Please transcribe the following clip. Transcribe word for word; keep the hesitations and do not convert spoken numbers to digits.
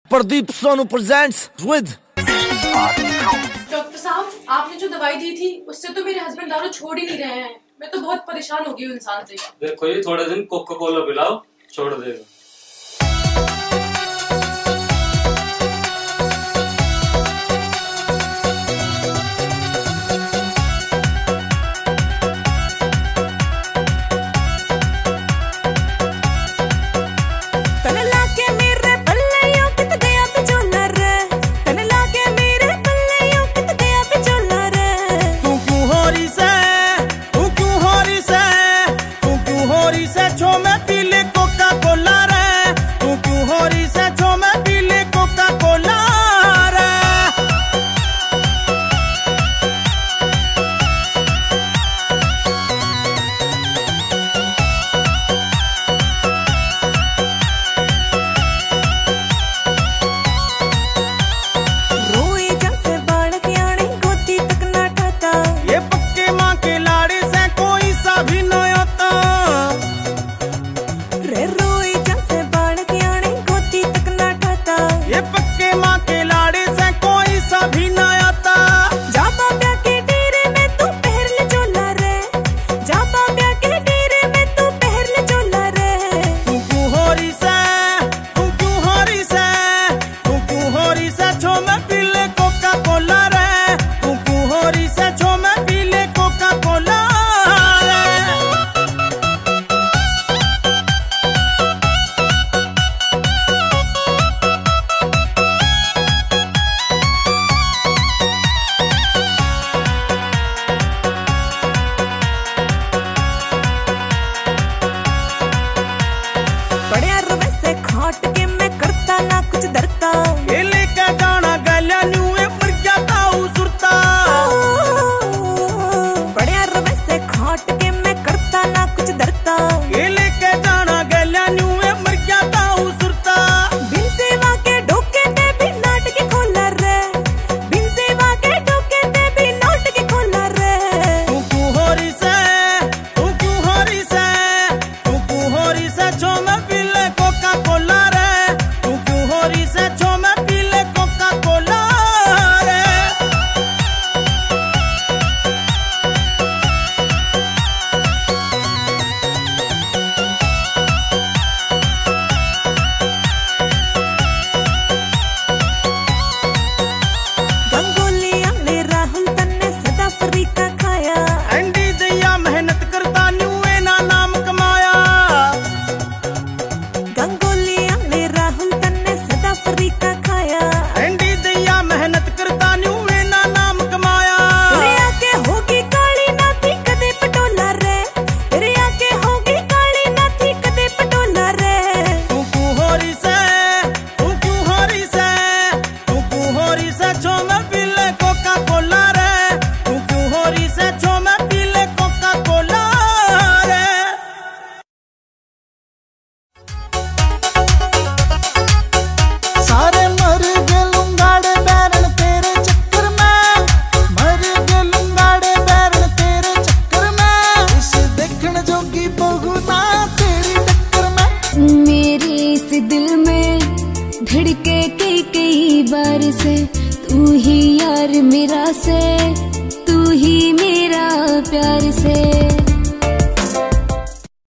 Pradeep Sonu presents with. Doctor साहब, आपने जो दवाई दी थी उससे तो मेरे हस्बैंड दारू छोड़ ही नहीं रहे हैं। मैं तो बहुत परेशान हो गई हूँ इंसान से। देखो ये थोड़े दिन कोका कोला पिलाओ, छोड़ देगा। धड़के कई कई बार से तू ही यार मेरा से